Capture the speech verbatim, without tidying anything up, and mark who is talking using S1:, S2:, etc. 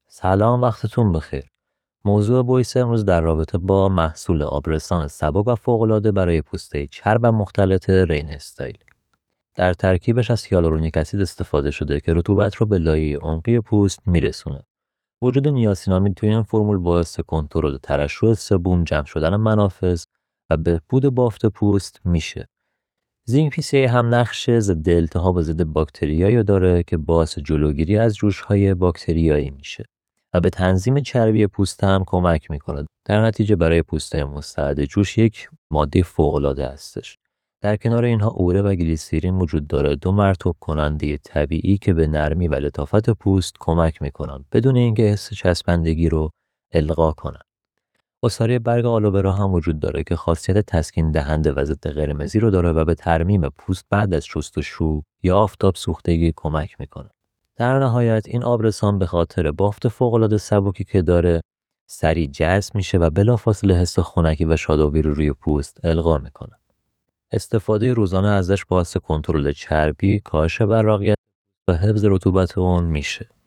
S1: سلام، وقتتون بخیر. موضوع بویس امروز در رابطه با محصول آبرسان سبک و فوق‌العاده برای پوسته چرب و مختلط رین استایل. در ترکیبش از هیالورونیک اسید استفاده شده که رطوبت رو به لایه عمقی پوست میرسونه. وجود نیاسینامید توی این فرمول باعث کنترل ترشح سبوم، جمع شدن منافذ و بهبود بافت پوست میشه. زینک پی سی ای هم نقش ضد التهاب و ضد باکتریایی داره که باعث جلوگیری از جوش‌های باکتریایی میشه و به تنظیم چربی پوست هم کمک میکنه. در نتیجه برای پوست‌های مستعد جوش یک ماده فوق‌العاده هستش. در کنار اینها اوره و گلیسرین وجود داره، دو مرطوب کننده طبیعی که به نرمی و لطافت پوست کمک میکنن بدون اینکه حس چسبندگی رو القا کنن. عصاره برگ آلوورا هم وجود داره که خاصیت تسکین دهنده و ضد قرمزی رو داره و به ترمیم پوست بعد از شستشو یا آفتاب سوختگی کمک میکنه. در نهایت این آبرسان به خاطر بافت فوق‌العاده سبکی که داره سریع جذب میشه و بلافاصله حس خنکی و شادابی رو روی پوست القا میکنه. استفاده روزانه ازش باعث کنترل چربی، کاهش براقیت و حفظ رطوبت اون میشه.